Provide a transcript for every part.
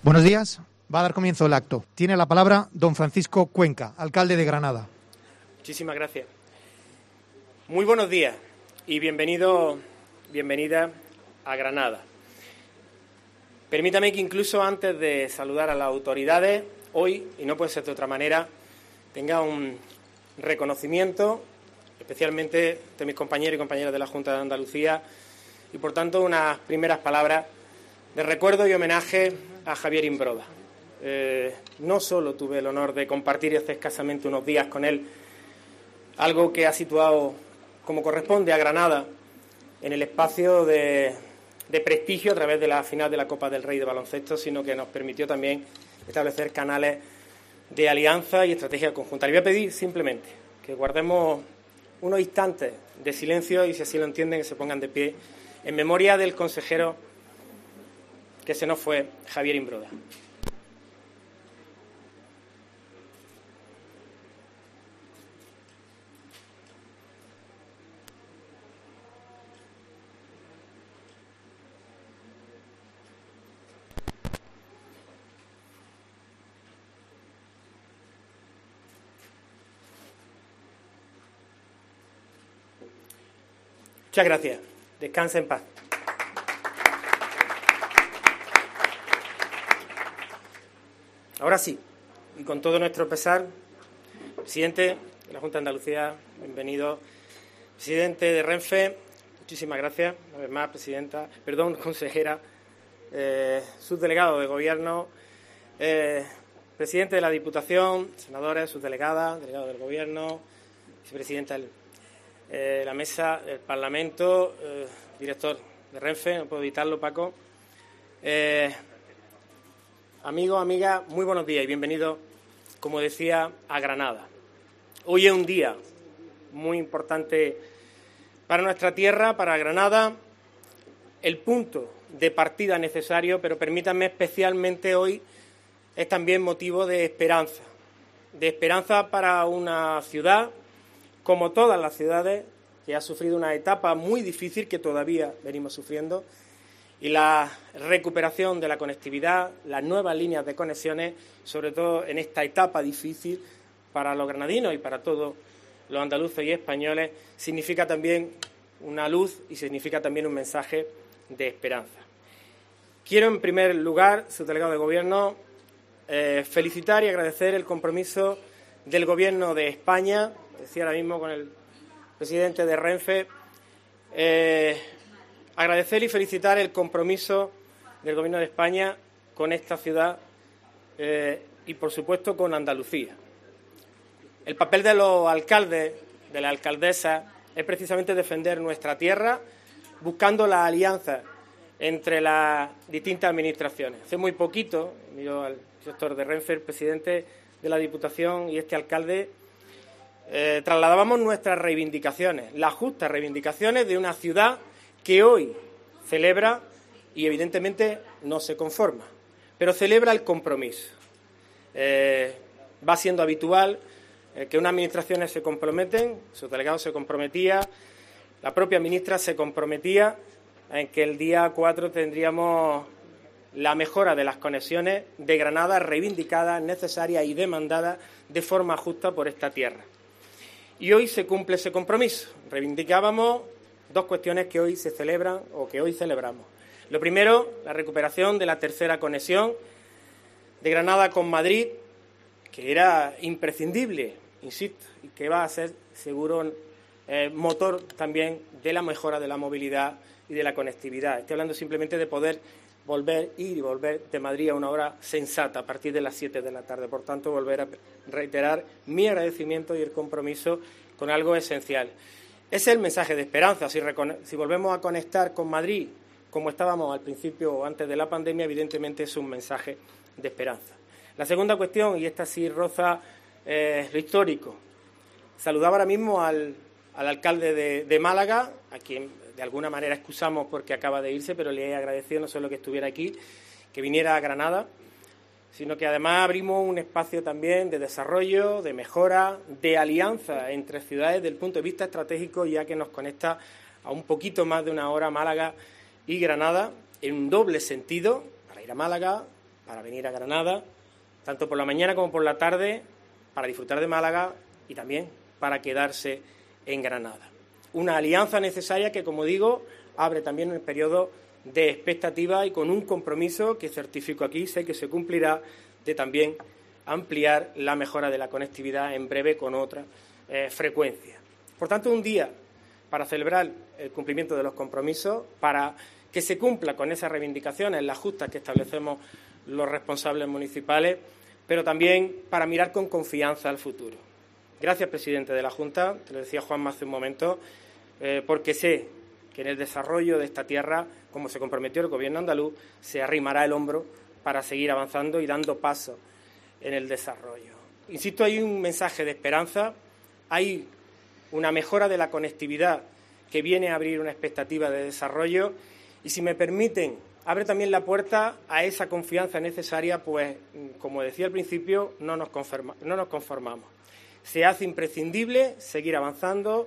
Buenos días. Va a dar comienzo el acto. Tiene la palabra don Francisco Cuenca, alcalde de Granada. Muchísimas gracias. Muy buenos días y bienvenida a Granada. Permítame que incluso antes de saludar a las autoridades, hoy, y no puede ser de otra manera, tenga un reconocimiento, especialmente de mis compañeros y compañeras de la Junta de Andalucía, y por tanto unas primeras palabras de recuerdo y homenaje a Javier Imbroda. No solo tuve el honor de compartir hace escasamente unos días con él algo que ha situado, como corresponde a Granada, en el espacio de prestigio a través de la final de la Copa del Rey de baloncesto, sino que nos permitió también establecer canales de alianza y estrategia conjunta. Le voy a pedir simplemente que guardemos unos instantes de silencio y, si así lo entienden, que se pongan de pie en memoria del consejero que se nos fue, Javier Imbroda. Muchas gracias. Descanse en paz. Ahora sí, y con todo nuestro pesar, presidente de la Junta de Andalucía, bienvenido. Presidente de Renfe, muchísimas gracias. Una vez más, consejera, subdelegado de Gobierno, presidente de la Diputación, senadores, subdelegadas, delegado del Gobierno, vicepresidenta de la mesa del Parlamento, director de Renfe, no puedo evitarlo, Paco. Amigos, amigas, muy buenos días y bienvenidos, como decía, a Granada. Hoy es un día muy importante para nuestra tierra, para Granada, el punto de partida necesario, pero permítanme especialmente hoy es también motivo de esperanza para una ciudad, como todas las ciudades, que ha sufrido una etapa muy difícil que todavía venimos sufriendo, y la recuperación de la conectividad, las nuevas líneas de conexiones, sobre todo en esta etapa difícil para los granadinos y para todos los andaluces y españoles, significa también una luz y significa también un mensaje de esperanza. Quiero, en primer lugar, subdelegado de Gobierno, felicitar y agradecer el compromiso del Gobierno de España, decía ahora mismo con el presidente de Renfe, agradecer y felicitar el compromiso del Gobierno de España con esta ciudad y, por supuesto, con Andalucía. El papel de los alcaldes, de la alcaldesa, es precisamente defender nuestra tierra buscando la alianza entre las distintas administraciones. Hace muy poquito, miro al director de Renfe, el presidente de la Diputación y este alcalde, trasladábamos nuestras reivindicaciones, las justas reivindicaciones de una ciudad que hoy celebra y evidentemente no se conforma, pero celebra el compromiso. Va siendo habitual que unas administraciones se comprometen, su delegado se comprometía, la propia ministra se comprometía en que el día 4 tendríamos la mejora de las conexiones de Granada reivindicadas, necesarias y demandadas de forma justa por esta tierra. Y hoy se cumple ese compromiso. Reivindicábamos dos cuestiones que hoy se celebran o que hoy celebramos. Lo primero, la recuperación de la tercera conexión de Granada con Madrid, que era imprescindible, insisto, y que va a ser seguro motor también de la mejora de la movilidad y de la conectividad. Estoy hablando simplemente de poder ir y volver de Madrid a una hora sensata a partir de las 7 de la tarde. Por tanto, volver a reiterar mi agradecimiento y el compromiso con algo esencial. Ese es el mensaje de esperanza. Si volvemos a conectar con Madrid como estábamos al principio o antes de la pandemia, evidentemente es un mensaje de esperanza. La segunda cuestión, y esta sí roza lo histórico. Saludaba ahora mismo al alcalde de Málaga, a quien de alguna manera excusamos porque acaba de irse, pero le he agradecido no solo que estuviera aquí, que viniera a Granada, sino que además abrimos un espacio también de desarrollo, de mejora, de alianza entre ciudades desde el punto de vista estratégico, ya que nos conecta a un poquito más de una hora Málaga y Granada, en un doble sentido, para ir a Málaga, para venir a Granada, tanto por la mañana como por la tarde, para disfrutar de Málaga y también para quedarse en Granada. Una alianza necesaria que, como digo, abre también un periodo de expectativa y con un compromiso que certifico aquí, sé que se cumplirá, de también ampliar la mejora de la conectividad en breve con otra frecuencia. Por tanto, un día para celebrar el cumplimiento de los compromisos, para que se cumpla con esas reivindicaciones, las justas que establecemos los responsables municipales, pero también para mirar con confianza al futuro. Gracias, presidente de la Junta, te lo decía Juanma hace un momento, porque sé que en el desarrollo de esta tierra, como se comprometió el Gobierno andaluz, se arrimará el hombro para seguir avanzando y dando pasos en el desarrollo. Insisto, hay un mensaje de esperanza, hay una mejora de la conectividad que viene a abrir una expectativa de desarrollo y, si me permiten, abre también la puerta a esa confianza necesaria, pues, como decía al principio, no nos conformamos. Se hace imprescindible seguir avanzando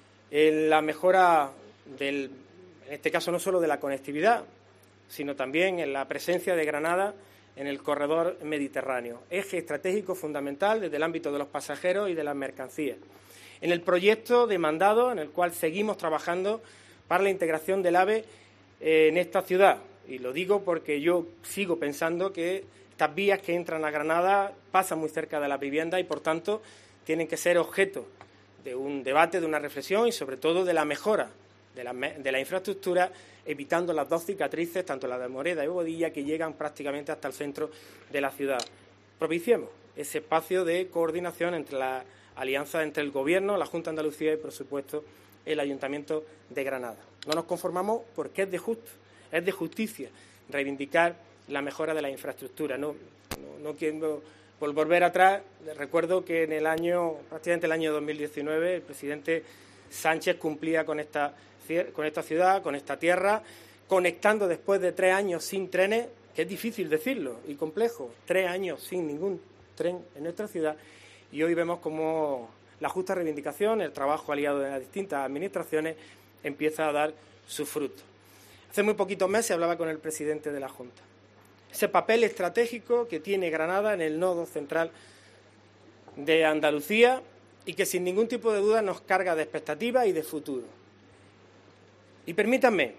en la mejora en este caso no solo de la conectividad, sino también en la presencia de Granada en el corredor mediterráneo, eje estratégico fundamental desde el ámbito de los pasajeros y de las mercancías. En el proyecto demandado, en el cual seguimos trabajando para la integración del AVE en esta ciudad. Y lo digo porque yo sigo pensando que estas vías que entran a Granada pasan muy cerca de la vivienda y, por tanto, tienen que ser objeto de un debate, de una reflexión y, sobre todo, de la mejora de la infraestructura, evitando las dos cicatrices, tanto la de Moreda y Bobadilla, que llegan prácticamente hasta el centro de la ciudad. Propiciemos ese espacio de coordinación entre la alianza entre el Gobierno, la Junta de Andalucía y, por supuesto, el Ayuntamiento de Granada. No nos conformamos porque es de justicia reivindicar la mejora de la infraestructura. No quiero volver atrás. Recuerdo que prácticamente el año 2019, el presidente Sánchez cumplía con esta ciudad, con esta tierra, conectando después de 3 años sin trenes, que es difícil decirlo y complejo, 3 años sin ningún tren en nuestra ciudad, y hoy vemos cómo la justa reivindicación, el trabajo aliado de las distintas administraciones empieza a dar sus frutos. Hace muy poquitos meses hablaba con el presidente de la Junta. Ese papel estratégico que tiene Granada en el nodo central de Andalucía y que sin ningún tipo de duda nos carga de expectativas y de futuro. Y permítanme,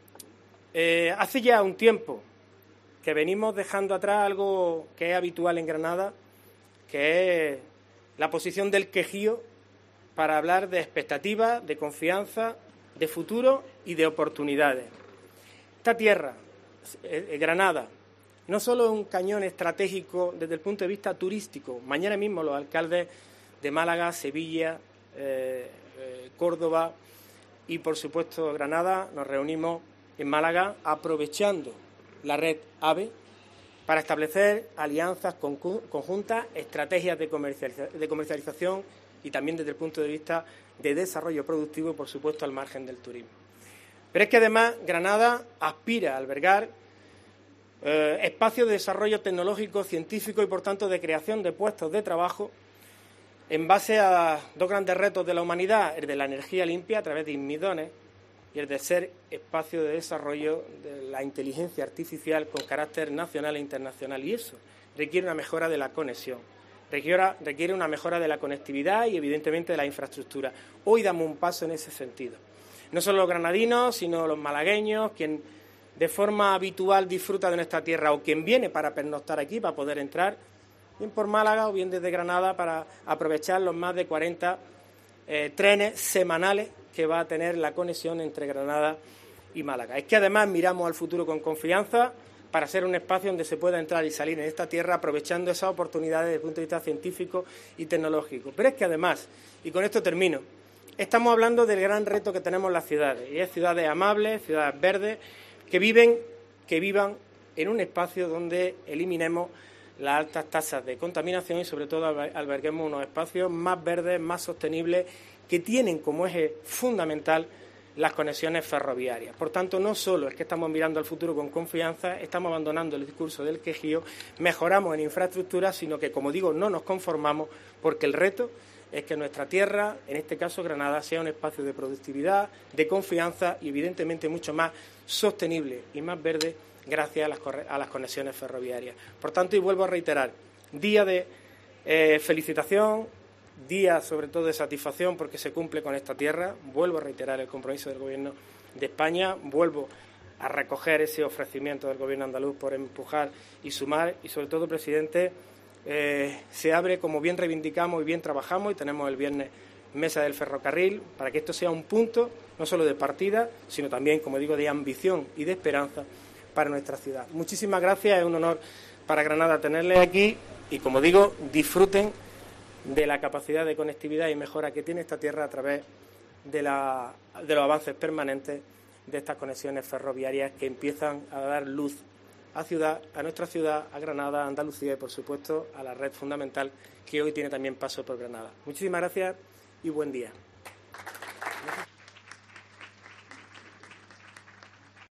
hace ya un tiempo que venimos dejando atrás algo que es habitual en Granada, que es la posición del quejío para hablar de expectativas, de confianza, de futuro y de oportunidades. Esta tierra, Granada, no solo es un cañón estratégico desde el punto de vista turístico. Mañana mismo los alcaldes de Málaga, Sevilla, Córdoba y, por supuesto, Granada, nos reunimos en Málaga aprovechando la red AVE para establecer alianzas conjuntas, estrategias de comercialización y también desde el punto de vista de desarrollo productivo, por supuesto, al margen del turismo. Pero es que además Granada aspira a albergar espacios de desarrollo tecnológico, científico y, por tanto, de creación de puestos de trabajo en base a 2 grandes retos de la humanidad, el de la energía limpia a través de Inmidones y el de ser espacio de desarrollo de la inteligencia artificial con carácter nacional e internacional. Y eso requiere una mejora de la conexión, requiere una mejora de la conectividad y, evidentemente, de la infraestructura. Hoy damos un paso en ese sentido. No solo los granadinos, sino los malagueños, quien de forma habitual disfruta de nuestra tierra o quien viene para pernoctar aquí, para poder entrar, bien por Málaga o bien desde Granada, para aprovechar los más de 40 trenes semanales que va a tener la conexión entre Granada y Málaga. Es que además miramos al futuro con confianza para ser un espacio donde se pueda entrar y salir en esta tierra aprovechando esas oportunidades desde el punto de vista científico y tecnológico. Pero es que además, y con esto termino, estamos hablando del gran reto que tenemos las ciudades, y es ciudades amables, ciudades verdes, que vivan en un espacio donde eliminemos las altas tasas de contaminación y, sobre todo, alberguemos unos espacios más verdes, más sostenibles, que tienen como eje fundamental las conexiones ferroviarias. Por tanto, no solo es que estamos mirando al futuro con confianza, estamos abandonando el discurso del quejío, mejoramos en infraestructura, sino que, como digo, no nos conformamos, porque el reto es que nuestra tierra, en este caso Granada, sea un espacio de productividad, de confianza y, evidentemente, mucho más sostenible y más verde gracias a las conexiones ferroviarias. Por tanto, y vuelvo a reiterar, día de felicitación, día sobre todo de satisfacción porque se cumple con esta tierra. Vuelvo a reiterar el compromiso del Gobierno de España, vuelvo a recoger ese ofrecimiento del Gobierno andaluz por empujar y sumar, y sobre todo, presidente, se abre, como bien reivindicamos y bien trabajamos, y tenemos el viernes Mesa del Ferrocarril, para que esto sea un punto no solo de partida, sino también, como digo, de ambición y de esperanza para nuestra ciudad. Muchísimas gracias, es un honor para Granada tenerles aquí y, como digo, disfruten de la capacidad de conectividad y mejora que tiene esta tierra a través de los avances permanentes de estas conexiones ferroviarias que empiezan a dar luz a nuestra ciudad, a Granada, a Andalucía y, por supuesto, a la red fundamental que hoy tiene también paso por Granada. Muchísimas gracias y buen día.